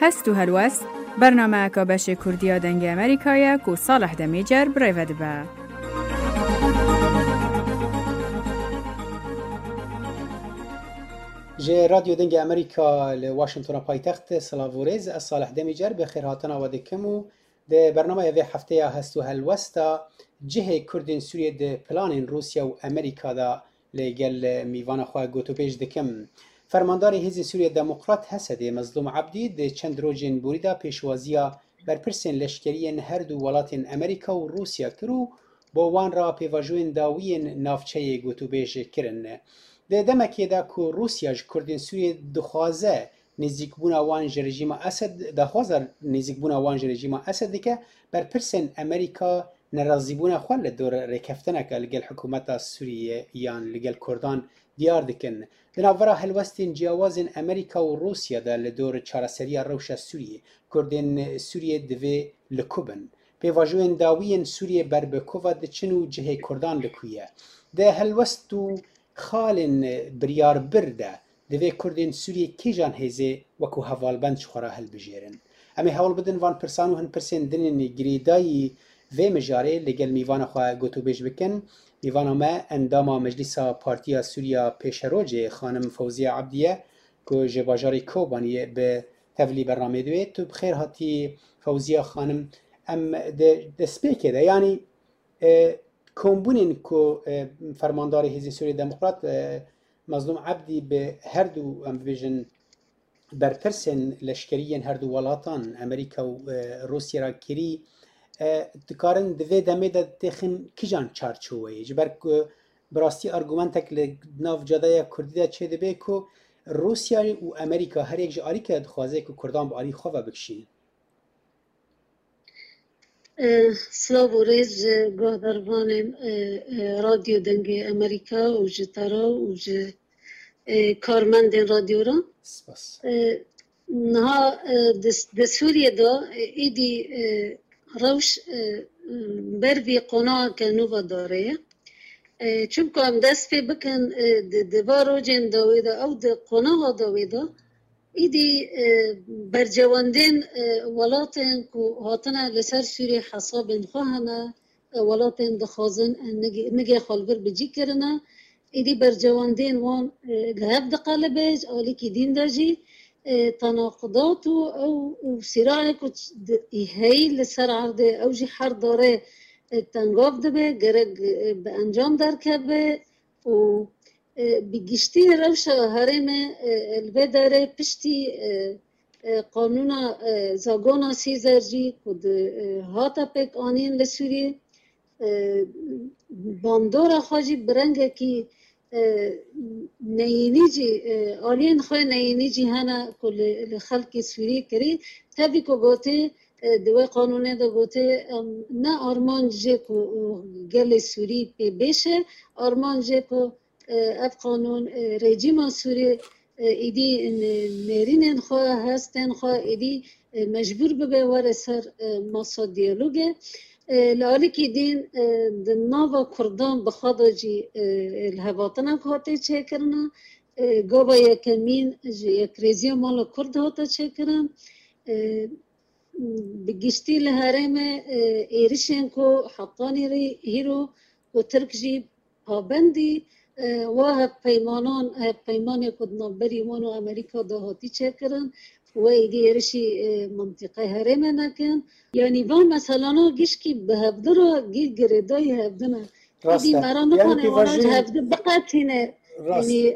هست و هلوست برنامه که بش کردیا دنگ امریکایی که صالح دمیجر برایود با. جه رادیو دنگ امریکا لواشنطن پایتخت سلاوورز از صالح دمیجر به خیر هاتنا و دکمو ده برنامه یه هفته هست و هلوستا جه کردین سوریه ده پلان روسیا و امریکا دا لگل میوان خواه گوتو پیش دکم. فرماندار حزب سوریه دموکرات هسته مظلوم عبدی ده چند روزین بوریدا پیشوازیا بر پرسین لشکرین هر دو ولاتین امریکا و روسیا کرو با وان را پیواجوین داوین نافچه گوتو پیش کرن. ده دمکی دا که روسیا کردین سوریه دخوازه نزدیک بونا وان رژیم اسد دخوازه نزدیک بونا وان رژیم اسد که بر پرسین امریکا نرازی بونا خوال دور رکفتنه که لگل حکومت سوریه یان لگل کردان دیار دکن. دناورا هلوستین جیاوازین امریکا و روسیا دا لدور چارسری روش سوریه کردین سوریه دوی لکوبن. پیواجوین داوین سوریه بر بکوه ده چنو جه کردان لکویه. ده هلوستو خالن بریار برده دوی کردین سوریه کی جان هزه وکو حوالبند شخورا هل بجیرن. اما حوال بدن وان پرسانو هن پرسین دنین گریدایی و مجاره لگل میوان خواه گوتو بیش بکن. میوان ما انداما مجلس پارتیا سوریا پیشروج خانم فوزیه عبدیه که جواجاری کوبانیه به تفلی برنامه دوی. تو بخیر هاتی فوزیه خانم ام دسپیکه ده یعنی کمبونین که فرماندار حزب سوریه دموکرات مظلوم عبدی به هر دو ام ویژن برپرسن لشکریین هر دو ولاتان امریکا و روسیه را کری تکارن دوی دمه دا تخن کجان چارچوه جبر که براستی ارگومنتک لناف جادای کردی دا چه دبه که روسیه و امریکا هر یک جاری که دخوازه که کردان با آلی خواه بکشین. سلاو و ریز گهدروان رادیو دنگ امریکا و جتارا و کارمند رادیو را نها د سوریه دا ایدی روش بروی قناع که نووا داره چون که هم دست پی بکن دوارو جن داویده او د قناع داویده ایدی برجواندین ولاتن که هاتنه لسر سوریه حساب خواهنه ولاتن دخوازن نگه خالبر بجی کرنه ایدی برجواندین وان لحب دقالبیج آلی که دین داجی تناقضات او صراع که هی لسر عرضه او جی حر داره تنگاف دبه گرگ به انجام در که به و بگشتی روش هرم الوه داره پشتی قانون زاگونا سیزرجی کد هاتا پک آنین لسوری باندورا خواجی برنگه کی نینی جی آلین خواه نینی جی هنه کل خلق سوری کری تبی که گوته دوی قانونه دا گوته نه آرمان جه که گل سوری پی بشه آرمان جه که اف قانون رژیم سوری ایدی نرینن خواه هستن خواه ایدی مجبور ببه وره سر ماسا دیالوگه لعالی که دین ناوا کردان بخواده جی الهواتنا کهاته چه کرنه گابا یکمین یک ریزی مال کرد هاته چه کرن بگشتی لحرم ایرشن که حطانی هیرو و ترک جی پابندی و پیمان کدنابری وانو امریکا دهاتی چه کرن و ایدی ایرشی منطقه حرم نکن یعنی وان مثلا گیش که به هفته را گیر گردای هفته نه ایدی مرا نکنه واناج هفته بقیتینه یعنی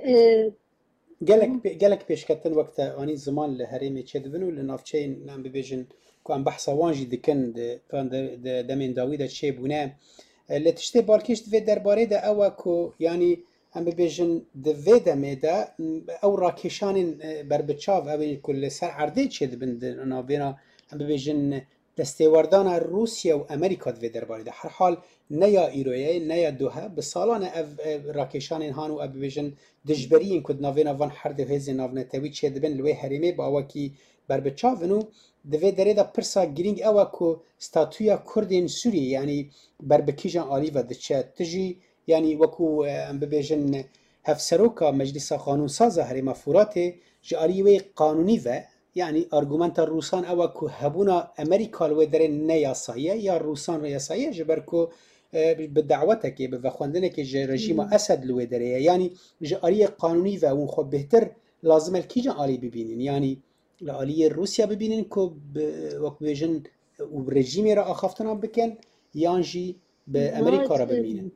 گلک پیش کتن وقت آنی زمان لحرمی چه دبنو لنافچه نام ببیجن که ام بحثا وانجی دکن دمین داویده چه بونه لتشته بالکش دوی درباره ده اوه که یعنی هم ببیجن دوی دمه ده او راکشان بربچاو اوی کل سر عرده چه دبند نابینا هم ببیجن دستیوردان روسیه و امریکا دوی درباره ده هر حال نیا ایرویه نیا دوها بسالان راکشان هانو او ببیجن دجبرین کد نابینا وان هر ده هزی نابنتوی چه دبن لوی حریمه با اوه کی بربچاونو دوی دره دا پرسا گرینگ اوه که ستاتویا کردین سوری یعنی بربکیجان آلی و دچه تجی یعنی وکو ام ببیجن هفسروکا مجلس قانون سازه هرما فوراته جاریوی قانونی و يعني ارجومنت روسان او کو هبونا امریکا لو در نه یاسایه یا روسان رو یاسایه جبر کو به دعوتك به خوندنك رژیم اسد لو دره يعني جاری قانونی و اون خب بهتر لازم الکیجا عالی ببینین يعني لعالی روسیا ببینین که وقت بیجن و رژیمی را آخفتنا بکن یانجی به امریکا را ببینن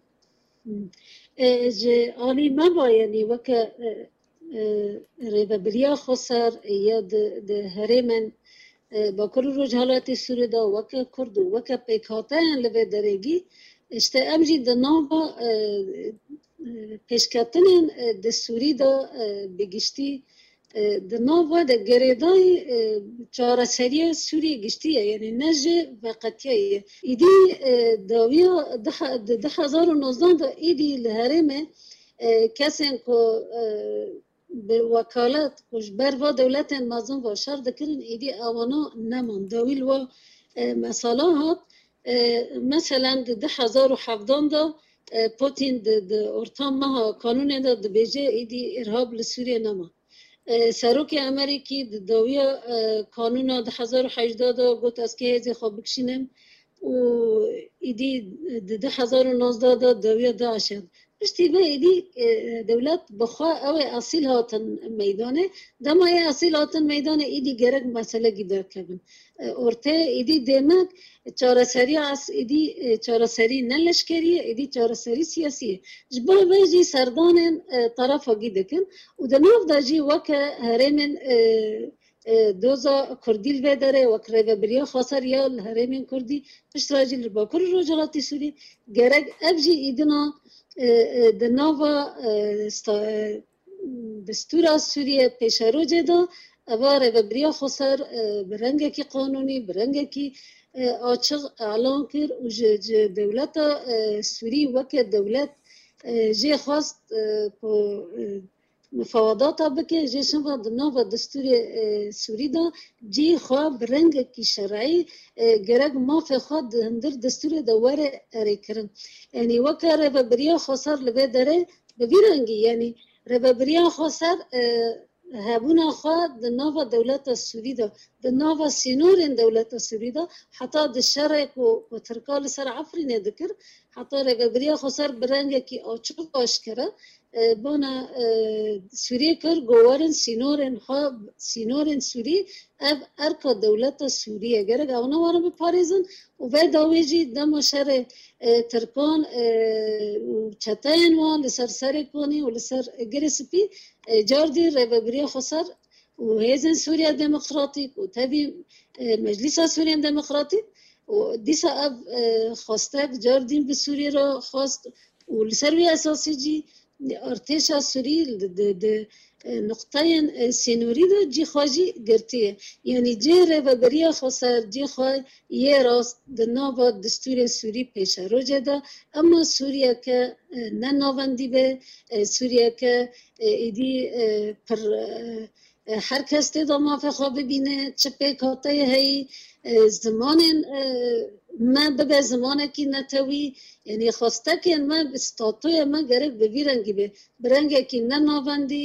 عالی ما بایدی وکا ریبابریا خسر یا ده هرمن با کل روز حالات سوری دا وکا کرد و وکا پیکاتن لبه درگی اشته امجی ده نابا پیشکتن ده سوری دا بگشتی ده نابا ده گریدای چاره سریع سوری گشتیه یعنی نجه وقتیه ایدی داویا ده 2019 دا ایدی لهرمه کسین که به وکالت کش بر و دولت مازن و شر دکرن ایدی آوانا نمان داویل و مساله هات مثلا ده 2017 دا پوتین ده ارتام مها قانون دا ده بیجه ایدی ارهاب لسوریه نمان سروک امریکی داویا قانون ده 2018 دا گوت از که هزی خواب بکشینم و ایدی ده 2019 دا داویا داعشد پشتی به ایدی دولت بخوا او اصیل هاتن میدانه دمای اصیل هاتن میدانه ایدی گرگ مسئله گیدار کبن ارته ایدی دیمک چاره سری از ایدی چاره سری نلشکریه ایدی چاره سری سیاسیه جبا بجی سردان طرف گیده کن و دناف داجی وکه هرمن دوزا کردیل بداره و کرده بریا خاصر یا هرمن کردی پشت راجی با کل روجالاتی سوری گرگ ابجی ایدنا دناوا دستور سوریه پیشرو جدا اواره و بریا خسر برنگه کی قانونی برنگه کی آچق اعلان کر و دولت سوری وکه دولت جه خواست مفاوضات بکه جه شما دناوا دستور سوری دا جه خواه برنگه کی شرعی گرگ مافه خواه هندر دستور دواره اری کرن یعنی وکه ربابریا خسر لبه داره ببیرنگی یعنی ربابریا خسر هبونا خواه دناوا دولت سوری دا دناوا سینورین دولت سوری دا حتی دشرک و ترکال سر عفرینه دکر حتی ربابریا خسر برنگه کی آچو آشکره بانا سوری کر گوارن سینورن سوری اب ارکا دولت سوریه گرگ اونا وارم بپاریزن و باید داویجی دم شر ترکان و چتاین وان لسر سرکانی و لسر گرسپی جاردی ربابریا خسر و هیزن سوریا دموکراتیک و تبی مجلس سوریا دموکراتیک و دیسا اب خواستک جاردین به سوری را خواست و لسر وی اساسی جی ارتش سوری نقطه سینوری دا جی خواجی گرتیه یعنی جی ربابریا خسر جی خواه یه راست دناوا دستور سوری پیش رو جدا اما سوریه که نه ناوندی به سوریه که ایدی پر هر کس دا مافه خواه ببینه چه پیکاته هی زمان ما به زمانه کی نتوی یعنی خواسته که ما استاتوی ما گرگ ببیرنگی به برنگه کی نه ناوندی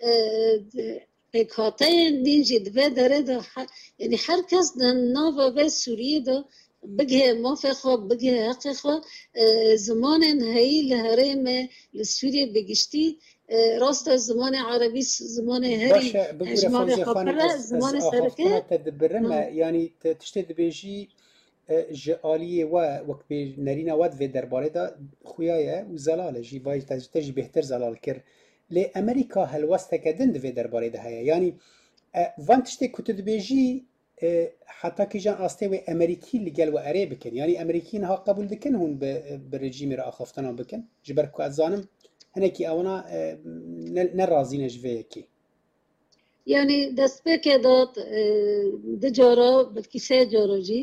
پیکاته دینجی دوه داره دا یعنی هر کس در ناو به سوریه دا بگه مافه خواه بگه حق خواه زمان هایی لحرم لسوریه بگشتی راست زمان عربی زمان هری اجمال خبره زمان سرکه تدبرم یعنی تشتد بیجی جالیه و وقت به نرینه ود و درباره دا خویایه و زلاله جی باید تجی بهتر زلال کر لی امریکا هلوسته کدن دو درباره ده هیا یعنی وان تشتی کتد بیجی حتی که جان آسته و امریکی لگل و اره بکن یعنی امریکی نها قبول دکن هون به رژیم را آخفتنا بکن جبر که از زانم هنه که اونا نرازینش وی که یعنی دست بکه داد ده جارا بلکی سه جارا جی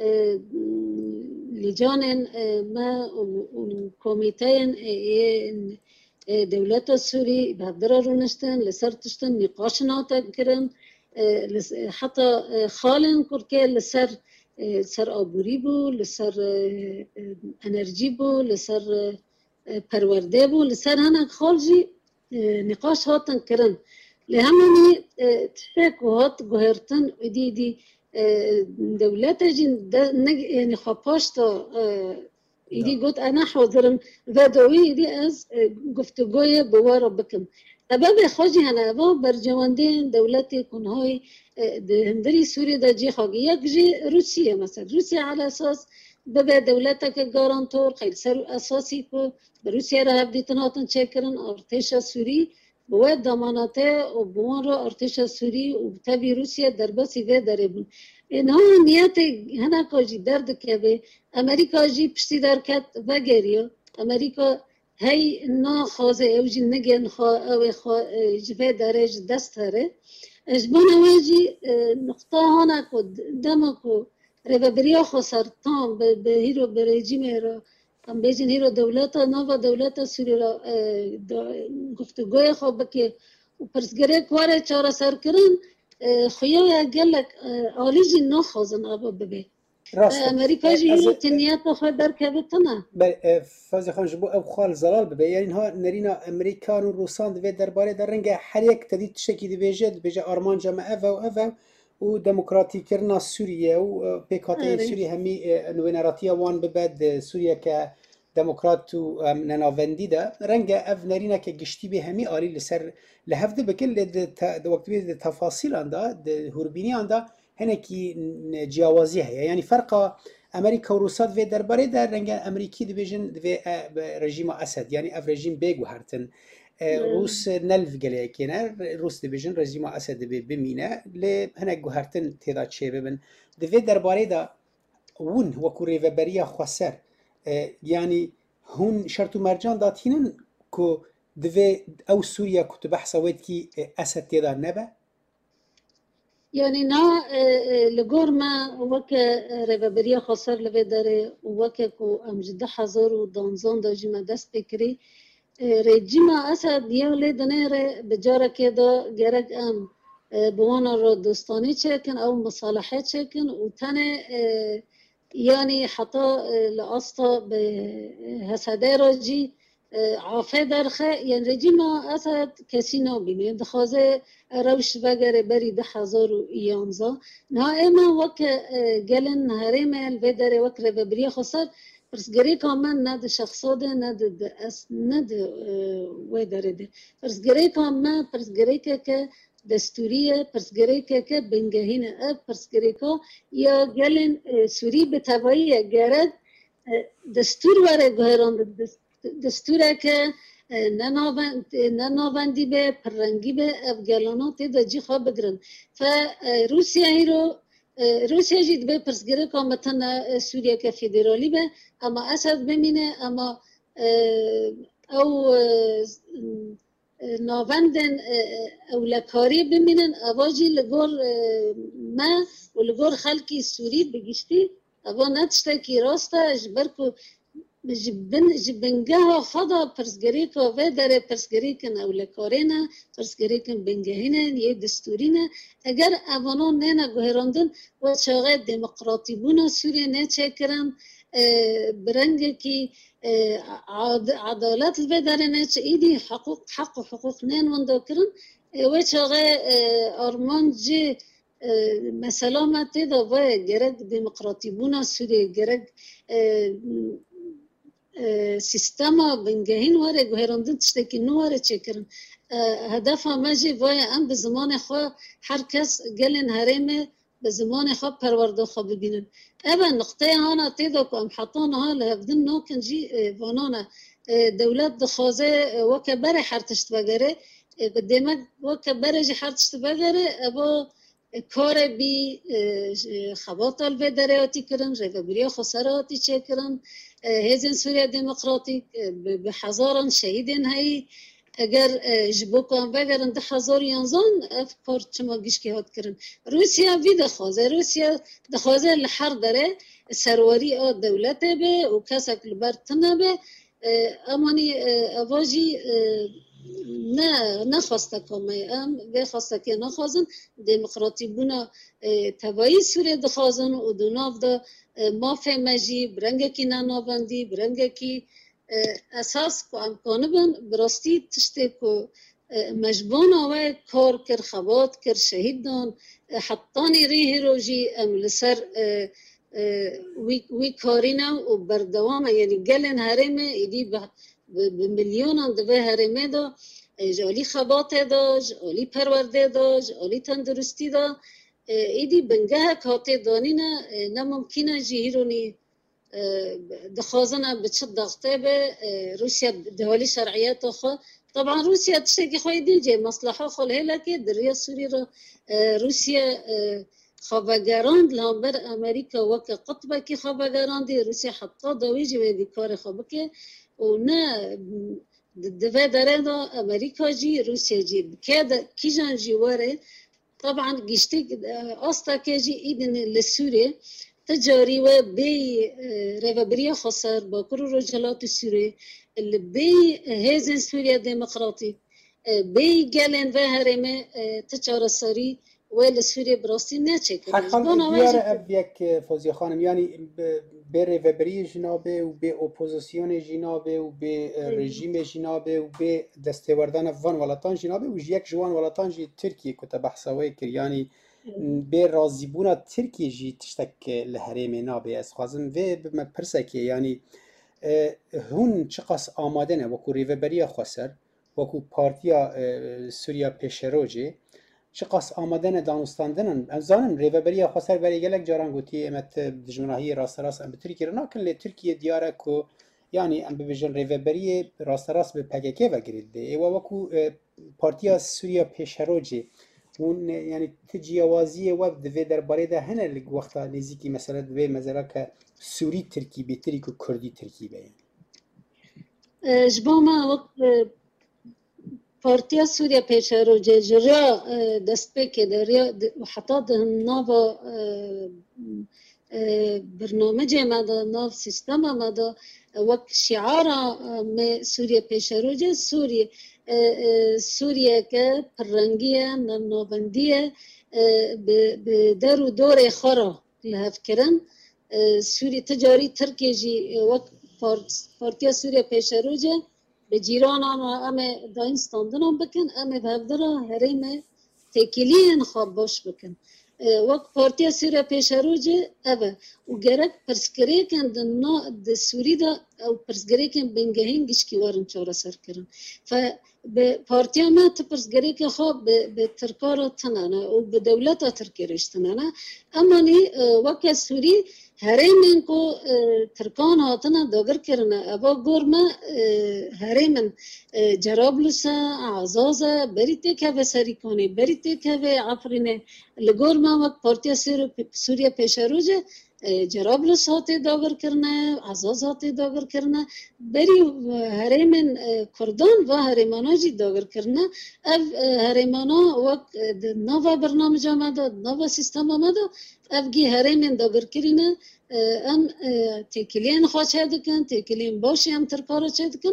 لجان ما کمیتین دولت سوری بهدر رونشتن لسر تشتن نقاش ناتا کرن حتی خالن کرکه لسر سر آبوری بو لسر انرژی بو لسر پرورده بو لسر هنگ خالجی نقاش هاتن کرن لهمني تشكوهات جهرتن ودي دولت جن يعني خباشتا إيدي قلت أنا حاضرن ودوي دي أز گفتگوی بوارا بكم أبا خاجي أنا أبا برجواندين دولتي كون هاي هندري سوريا دا جي خاجي يكجي روسيا مثلا روسيا على أساس ببا دولتك جارانتور خير سر أساسي كو روسيا راه بديتناتن شكرن أرتشا سوري بواد ضماناته وبوان را ارتش سوری و تبی روسیه در بسی و دربون اینها نیت هنا کاجی درد که به امریکا جی پشتی در کت و گریه امریکا هی نا خوازه اوجی نگن خوا جبه درج دست هره اجبان اوجی نقطه هانا کو دما کو ربابریا خسرتان به هیرو به رژیم را هم بیشتر هیرو دولتا نوا دولتا سوری را گفتگوی خواب که و پرسگره کواره چهار سر کردن خیاه گلک آلیجی نخوازن آبا ببی امریکا جیرو تنیات خود در کبتنا فازی خان جبو او خال زلال ببی یعنی ها نرینا امریکان و روسان دوی درباره در رنگ هر یک تدید شکی دیویجه آرمان جمعه و دموکراتی کرنا سوریه و پیکاتی سوریه همی نوینراتی وان ببد سوریه که دموکرات و نناوندی ده رنگ اف نرینه که گشتی به همی آلی لسر لحفظ بکل ده وقت بید تفاصیل آنده ده هوربینی آنده هنه کی جیاوازی هیا یعنی فرق امریکا و روسات و درباره در رنگ امریکی دیویژن و رژیم اسد یعنی اف رژیم بگو هرتن روس نلف گله کنار روس دیویژن رژیم اسد بمینه ل هنه گوهرتن تعداد چه ببن دوی درباره دا ون وکو ریوبریا خسر یعنی هون شرط و مرجان داتینن که دوی او سوریا کتب حسوید کی اسد تعداد نبه یعنی نه لگور ما وک ریوبریا خسر لوی داره وک کو امجده 1012 داجی ما دست بکری رژیم اسد یا لیدنه بجاره که دا گرگ ام بوانا را دوستانی چکن او مصالحه چکن و تنه یعنی حتی لاستا به حسده راجی عافه درخه یعنی رژیم اسد کسی نبینه دخوازه روش بگره بری 1011 نه اما وک گلن هرم الودره وک ربابری خسر پرسگری کامن ند شخصاده ند ودره ده پرسگری کامن پرسگری که دستوریه پرسگری که بنگهینه پرسگری که یا گلن سوری به توایی گرد دستور وره گهران دستوره که نناوندی به پررنگی به افغانات دا جی خواه بگرن فروسیه هیرو روسیه جید به پرسگره کامتن سوریه که فدرالی به اما اسد بمینه اما او ناوندن اولکاری بمینن اواجی لگور ما و لگور خلکی سوری بگیشتی اوا نتشتا کی راستا جبرکو جبنگه خدا پرسگری که و داره پرسگری کن اولکارینه پرسگری کن بنگهینه یه دستورینه اگر اوانان نه گوهراندن و چاقه دموکراتی بونا سوریه نه چکرن برنگه که عدالت الوه داره نه چه ایدی حق و حقوق نه وندا کرن و چاقه آرمان جه مسلامتی دا و گرگ دموکراتی بونا سوریه گرگ سیستما بنگهین واره گوهراندن تشتکی نو واره چکرن هدف همه وای ام به زمان خواه هر کس گلن هرمه به زمان خواه پرورده خواه ببینن اما نقطه هانا تیدا که ام حطان ها لحفظن نوکن جی وانانا دولت دخوازه وکه بره حرتشت بگره بدیمک وکه بره جی حرتشت بگره ابا کار بی خبات الوه آتی کرن ریوبریا خسراتی چه کرن هزین سوریه دموکراتیک به هزاران شهیدین هایی اگر جبو کن بگرن 1011 اف کار چما گیش که هات کرن روسیه وی دخوازه لحر داره سرواری دولته به و کسک لبرتنه به امانی اواجی نه خواسته کامه ام و خواسته که نخوازن دموکراتی بونا توایی سوریه دخوازن و دوناف دا مافه مجی برنگه کی ننابندی برنگه کی اساس کو امکانه بن براستی تشته کو مجبون و کار کر خبات کر شهید دان حطانی ریه روژی ام لسر وی کارینا و بردوامه یعنی گلن هرمه ایدی بمليون دوه هرمه دا جالی خبات دا جالی پرورده دا جالی تندرستی دا ایدی بنگه کاته دانینا نممکنه جیهیرونی دخوازنا بتشد ضغطه به روسيا دهالي شرعيات خو طبعا روسيا تشتكي خوي ديجي مصلحه خل هلا كده دريا سوريا روسيا خبرگراند لامبر امریکا وک قطبه کی خبرگراند روسیه حتی دویجی و دیکار خبکه و نه دوه داره دا امریکا جی روسیه جی که کی جان جی وره طبعا گشتی استا که جی ایدن لسوریه تجاری و بی رهبری خسر با کرو رجالات سوریه اللي بي هزن سوريا ديمقراطي بي جالن و هرمه تجار ساری ولی سوریه براستی نچکه. حال دیار ابیک فوزی خانم یعنی به ریوبری جنابه و به اپوزیسیون جنابه و به رژیم جنابه و به دستوردن وان ولاتان جنابه و یک جوان ولاتان جی ترکیه که تبحثوی کر یعنی به راضیبونا ترکیه جی تشتک لحریم نابه از خوازم و به پرسکه یعنی هون چقاس آماده نه وکو ریوبری خسر وکو پارتیا سوریا پیشروجه چقاس آمدن دانستاندنن زانن ریوبری خسر برای گلک جاران گوتی امت دجمناهی راست راست ام ترکیه ناکن لی ترکیه دیاره کو یعنی ام ببیجن ریوبری راست راست به پکک و گریده و وکو پارتیا سوریا پیشروجه اون یعنی تجیوازی و دوی درباره ده هنه وقتا نزیکی مثلا دوی مثلا که سوری ترکی بهتری که کردی ترکی بیان جباما وقت پارتیا سوریا پیشروجه جرا دست پکه دریا و حتی ده نوا برنامج مادا ناف سیستم مادا وقت شعارا میں سوریا پیشروجه سوریا که پررنگیه نمنابندیه به در و دور خارا لحف کرن سوری تجاری ترکیه جی وقت پارتیا سوریا پیشروجه به جیران همه داینستاندن هم بکن همه بهدرا هریم تکیلین خواب باش بکن وقت پارتیا سوریا پیشروجه اوه و گرک پرسکره کن ده سوری دا او پرسکره کن بنگهینگیش که وارن چاره سر کرن به پارتیا ما تپرسگری که خواب به ترکارا تنانه و به دولت ترکیرش تنانه اما نی وقت سوری هرمن کو ترکان هاتنا داگر کرنه ابا گرمه هرمن جرابلوسا عزازه بریته که به سری کنه بریته که به عفرینه لگرمه وقت پارتیا سوریا پیشروجه جرابلس هاتی داگر کرنه عزاز هاتی داگر کرنه بری هرمن کردان و هرمانا جی داگر کرنه اف هرمانا وقت نوا برنامج آمده نوا سیستم آمده اف گی هرمن داگر کرنه ام تکلین خواهد چه دکن تکلین باشی هم ترکارا چه دکن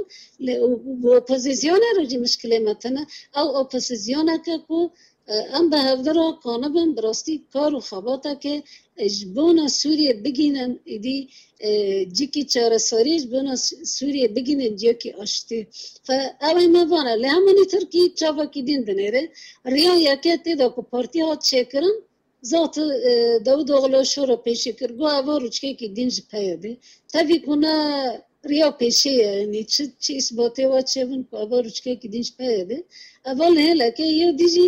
و اپوزیسیونه رو جی مشکله متنه او اپوزیسیونه که کو ام به هفدرا کانبن براستی کار و خباته که اجبونا سوریه بگینن ایدی جیکی چاره ساری اجبونا سوریه بگینن جیکی آشتی فا اوی موانه لیهمانی ترکی چاوا کی دین دنیره ریا یکی تیدا که پارتی ها چه کرن ذات داود اغلا شورا پیشی کرگو اوه روچکه که دینج پیاده تاوی کنه ریا پیشی یعنی چه اثباته و چه بون که اوه روچکه که دینج پیاده اول هلا که یه دیجی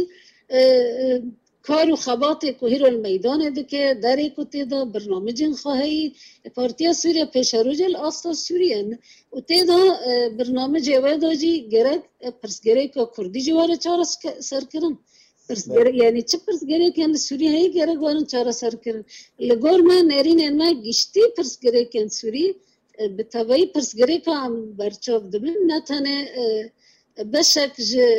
کار و خباته که هیرو المیدان ده که داره که تیدا برنامجین خواهی پارتیا سوریا پیشروجه الاستا سوریان و تیدا برنامج ویدا جی گرد پرسگره که کردی جواره چاره سر کرن یعنی چه پرسگره که سوری هایی گرد وارن چاره سر کرن لگور من نرین انما گشتی پرسگره که سوری به طبعی پرسگره که هم برچاف دبین نتانه بشک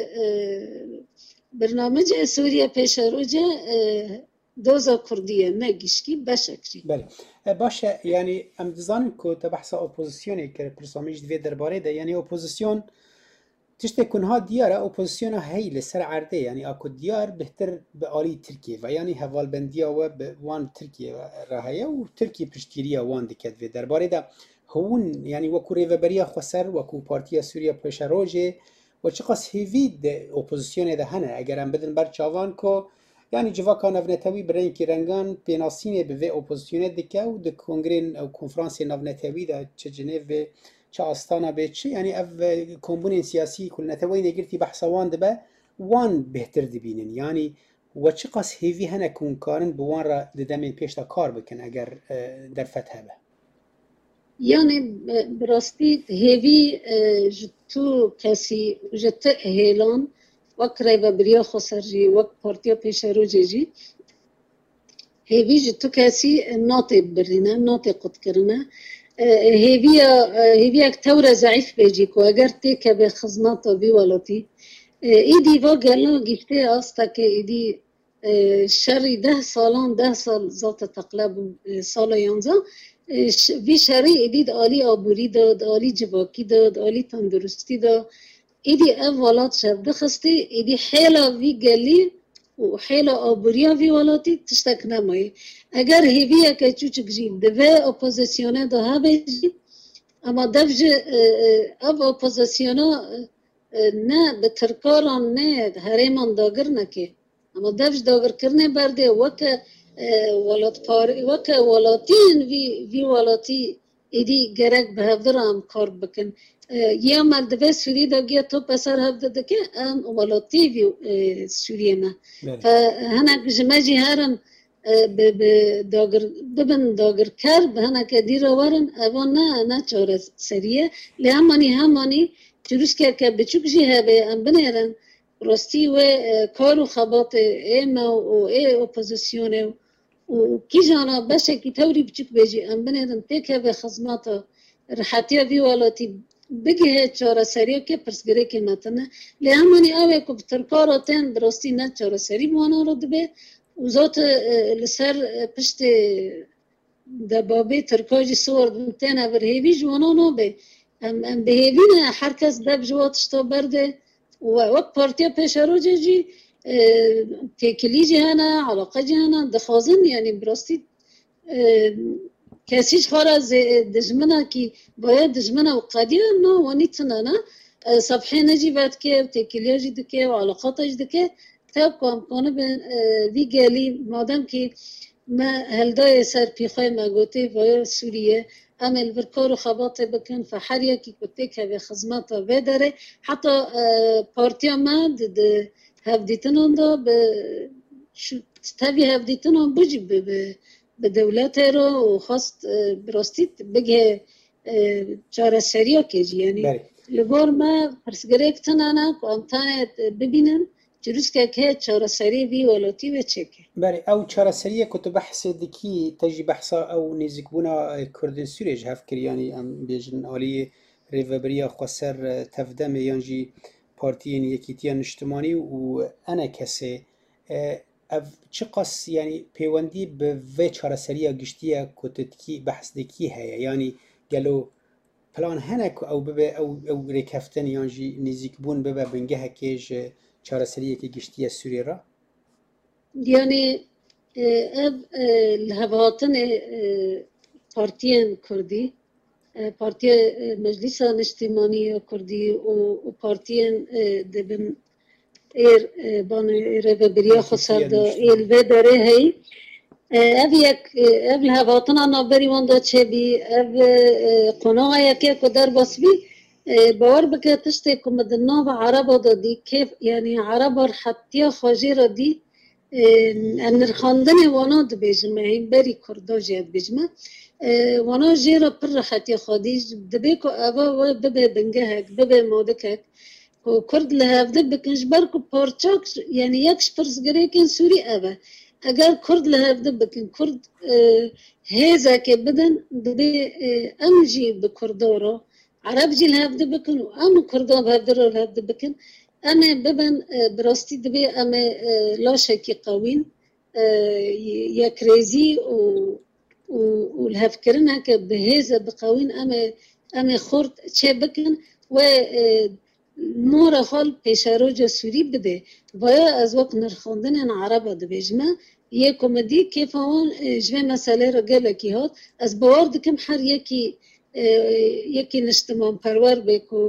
برنامج سوریا پیشروجه دوزا کردیه نگیشکی بشکری بله باشه یعنی ام دزانم که تبحث اپوزیسیونی که پرسامیج دوی درباره ده یعنی اپوزیسیون تشته کنها دیاره اپوزیسیون هی لسر عرده یعنی اکو دیار بهتر به آلی ترکیه و یعنی حوالبندیا و وان ترکیه راهیه و ترکیه پشتگیریه وان دکت دوی درباره ده هون یعنی وکو ریوبریا خسر وکو پارتیا سوریا پیشروجه و چه قص هیوید اپوزیسیون ده هنه اگر هم بدن بر چاوان کو یعنی جوا کان نونتوی برای کی رنگان پیناسینه به اپوزیسیون دکه و د کنگرین او کنفرانس نونتوی ده چه جنیو چه آستانا به چه یعنی اف کمبون سیاسی کل نتوی نگرتی بحثوان ده وان بهتر دبینن یعنی و چه قص هیوی هنه کون کارن بوان را ددمین پیش تا کار بکن اگر در فتح به يعني براستي هيفي جتو كاسي جت هيلان وكريبا بريا خسرجي وك بارتيا بيشارو جيجي هيفي جتو كاسي ناطي برينا ناطي قد كرنا هيفي تورا ضعيف بيجيكو اگر تيكا بخزماتا بيوالاتي ايدي واقعلا جيفتي استاك ايدي شري 10 سال ذات تقلب سال 11 وی شرعی ایدید عالی آبوری داد، عالی جواکی داد، عالی تندرستی داد. ایدی اولاد شب دخستی، ایدی حیلا وی گلی و حیلا آبوریا وی ولاتی تشتک نمایی. اگر هیویه که چوچک جید دوه اپوزیسیونه ده ها بیجید، اما دفج او اپوزیسیونه نه به ترکاران نه هریمان داگر نکه. اما دفج داگر کرنه برده وکه ولات پار وکه ولاتین وی ولاتی ایدی گرگ به هفدرام کار بکن یا مردوه سوری داگیا تو پسر هفده دکه ام ولاتی وی سوریه نه فهنک جمجی هرن به داگر ببن داگر کر به هنک دیر ورن اوان نه چاره سریه همانی جروس که بچوک جی هبه ام بنیرن راستی و کارو خبات ایما و ای اپوزیسیونه و کی جانا باشه کی توری بچوک بیجی ام بنیرن تکه به خدماتا راحتیا وی والاتی بگه چاره سریه که پرسگره که متنه لیامانی آوه که بترکاراتین براستی نه چاره سری موانا رو دبه و ذات لسر پشت دبابه ترکاجی سور دنتین او هیوی جوانا نو به ام به هیوی نه هر کس دب جواتش تا برده و وقت پارتیا پیشارو جی تکلی جهانا علاقه جهانا دخوازن یعنی براستی کسیش خارا دجمنا کی باید دجمنا و قدیم نه و نیتنا نه صفحه نجی بعد که تکلیه جی دکه و علاقات جی دکه تاب کام کنه به ویگلی مادام که ما هلدای سر پیخای مگوته و سوریه عمل برکار و خباطه بکن فحریا کی کته که به خدمات و داره حتی پارتیا ما هفدیتنان دا به تابی هفدیتنان بجی به دولت رو و خواست براستید بگه چاره سریا کجی یعنی لبار ما پرسگره اکتنانا که امتانه ببینن جروس که چاره سری وی ولاتی و چکه بله او چاره سریه که تو بحث دکی تجی بحثا او نزیکبونا کردن سوریه جهف کری یعنی ام بیجن آلی ریوبریا خسر تفدم یانجی پارتیین یکیتیان اجتماعی و انا کسی چه قص یعنی پیوندی به و چاره سریه گشتیه که تدکی بحث دکی هیا یعنی گلو پلان هنک او ببه او ریکفتن یانجی نزیکبون ببه بنگه هکیج چاره سریه که گشتیه سوریه را یعنی الهواتن پارتیان کردی پارتی مجلس اجتماعی کردی و پارتیان دبن ایر بان ریوبریا خسر دا ایل و داره هی اف یک اف الهواتن نابری واندا چه بی اف قناعه یکی کدر باس بی باور بکه تشتی که مدنا و عربا دادی کیف یعنی عربا حتی خاجی را دی نرخاندن وانا دو بیجمه این بری کردا جید بیجمه وانا جیرا پر حتی خادیج دبی که اوا و ببه بنگهک ببه مادکک که کرد لحفده بکنش بر که پارچاک یعنی یکش پرسگره کن سوری اوا اگر کرد لحفده بکن کرد هیزه که بدن دبی امجی بکردارا عرب جی لحفده بکن و ام کردا بحفده را لحفده بکن اما ببن براستی دبی اما لاشکی قوین یک ریزی و الهفکرنه که بهیزه بقوین اما خورد چه بکن و نور حال پیشارو جسوری بده بایا از وقت نرخوندن عربا دبیجمه یک کمدی کیف آن جوه مسئله را گله کی هات از باور دکم هر یکی نشتمان پرور بکو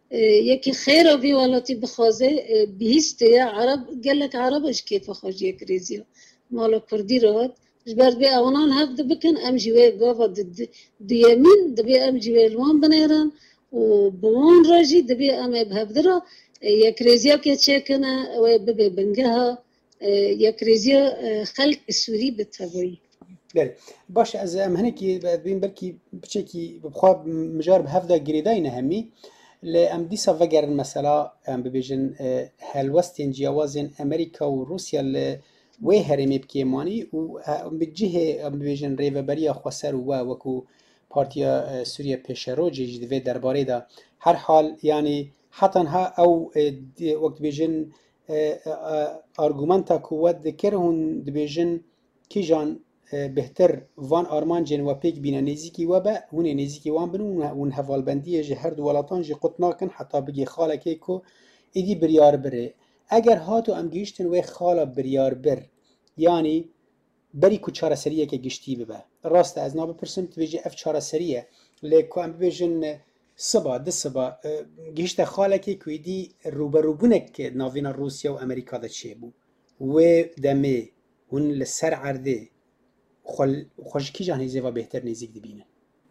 یکی خیر آبی والاتی بخوازه بیست یا عرب گلک عربش کیف خوش یک ریزیو مالا کردی راد جبر بی آنان هفت بکن ام جوی گاوا دیمین دبی ام جوی لوان بنیرن و بوان راجی دبی ام بهفدرا یک ریزیا که چه کنه و ببی بنگها یک ریزیا خلق سوری بتوایی. بله باش از امهنه کی ببین بلکی بچه کی بخواب مجار به هفته گریدای نهمی ل ام دیسا وگرن مثلا ام ببیجن هلوستین جیاوازن امریکا و روسیا ل وی هرمی بکیمانی و بجه ام ببیجن ریوبریا خسر و وکو پارتیا سوریه پیشرو جدی و درباره دا هر حال یعنی حتی ها او وقت ببیجن آرگومنتا قوت دکرهون دبیجن کی جان بهتر وان آرمانجن و پیک بینه نزیکی و به هون نزیکی وان بنو اون حوالبندیه جه هر دو ولاتان جه قط ناکن حتی بگی خاله که کو ایدی بریار بره اگر هاتو ام گیشتن و خاله بریار بر یعنی بری کو چاره سریه که گشتی ببه راست از نابه پرسم تویجه اف چاره سریه لیکو ام ببیجن صبا ده صبا گیشت خاله که کویدی روبروبونک ناوین روسیا و امریکا ده چه بو و دمه هون لسر عرده خوش کی جان هیزه و بهتر نزیک دبینه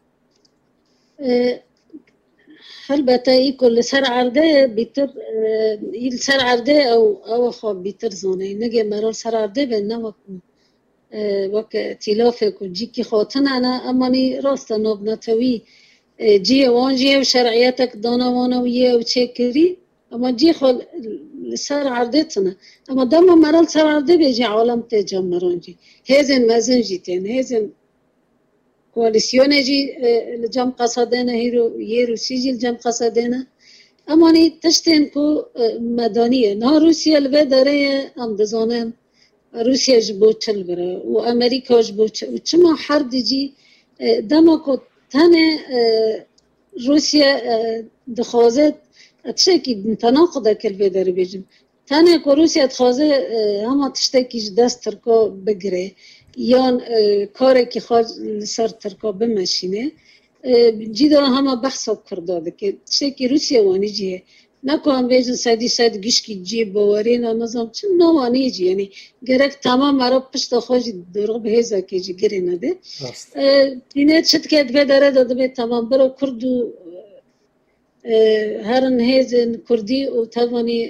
البته ای کل سر عرده بیتر ایل سر عرده او خواب بیتر زونه نگه مرال سر عرده به نه وک تلافه کو جی کی خاطن انا امانی راست نوب نتوی جی وانجی و شرعیتک دانا وانویه و چه کری اما جی خال سر عرده تنه اما دم مرال سر عرده بیجی عالم تجام مرانجی هزن مزن جیتین هزن کواليسيون جي الجام قصدنا هيرو يرو سيجي الجام قصدنا اماني تشتين كو مدنيه نا روسيا البدري ام دزانم روسيا جبو تشلبره وامريكا جبو وچما حرب جي دماكو تانه روسيا دخوازت تشكي تناقض كالبدري بيجن تانه كو روسيا تخوازه هما تشتكي دست تركو بگره یان کاری که خواهد سر ترکا بمشینه جی داره همه بحثا کرداده که چه که روسیه وانی جیه نکنم بیجن سدی سد گشکی جی باوری نظام چه نوانی جی یعنی گرک تمام مرا پشت خواهی دروغ به هزا که جی گره نده دینه چت که ادوه داره داده به تمام برا کردو هرن هزن کردی و توانی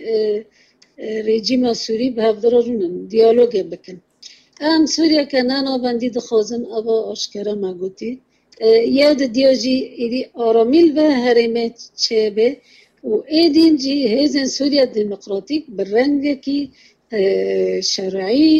رژیم سوری به هفدرا رونن دیالوگ بکن ام سوریا کنانا بندی دخوازن ابا آشکارا مگوتی یاد دیوجی ایدی آرامیل و هرمه چه به و ایدین جی هزن سوریا دموکراتیک برنگ کی شرعی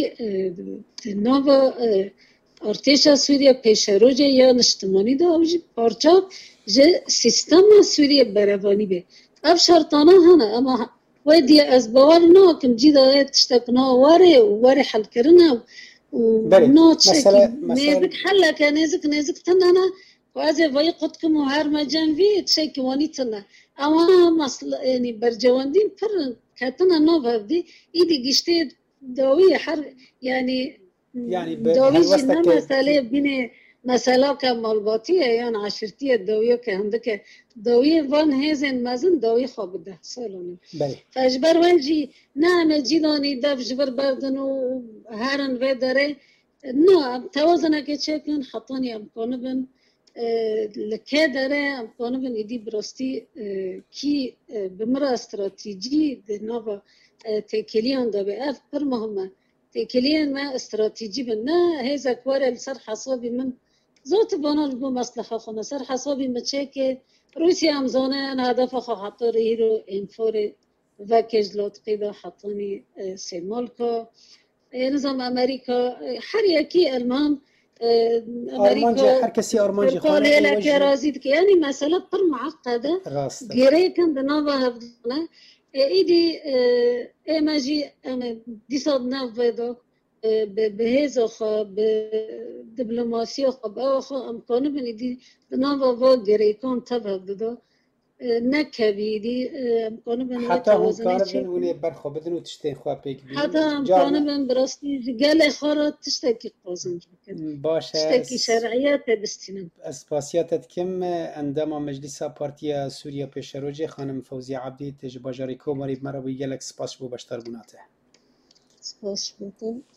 نو ارتشا سوریا پیشروجه یا نشتمانی دا اوجی پارچا جه سیستم سوریا بروانی به اف شرطانه هنه اما ودي أسبوع ناكم جدا تشتكنا واري حل كرنا وناتشك نازك حلا كنازك نازك تنا وأزي ويقتكم وهر مجان في تشيك واني تنا أما مصل يعني برجواندين فر كاتنا نوفا دي إيدي جشتي دوية حر يعني دوية جنا مسألة بيني مسألة كمالباتية يعني عشرتية دوية كهندك دوية وان هزن مزن دوية خواب ده سالوني فاجبر وانجي نعم جيداني دف جبر بردن و هرن و داره نعم توازنه که چکن خطانی امکانه بن لکه داره امکانه بن ایدی براستی کی بمرا استراتیجی ده نوا تکلیان دا به اف پر مهمه تکلیان ما استراتیجی بن نه هزا کواره لسر حسابی من ذات بانال بو مصلحه خونه سر حسابی مچه که روسیه هم زانه هدف خواه حتی رو انفور و کجلات قیدا حطانی سیمالکا نظام امریکا هر یکی المام امریکا هر کسی آرمانجی خواهد لکه رازید که یعنی مسئله پر معقده گیره کن دنابه هفدانه ایدی ایمجی دیساد نو ویدا به هزا خواه به دیپلماسی خواه به آخواه امکانه بینیدی دنابه و گیره کن تبه بدا نکویدی امکانه من حتی هم توازنه کار چی بن ونه برخو بدن و تشتین خواه پیک بین حتی امکانه من براستی گل خارا تشتکی قازنج بکن باشه تشتکی شرعیت بستینم اسپاسیاتت کم اندام مجلس پارتیا سوریا پیشروجی خانم فوزی عبدی تج باجاری کوماری مرا بو گلک سپاس بو بشتر بوناته سپاس بکن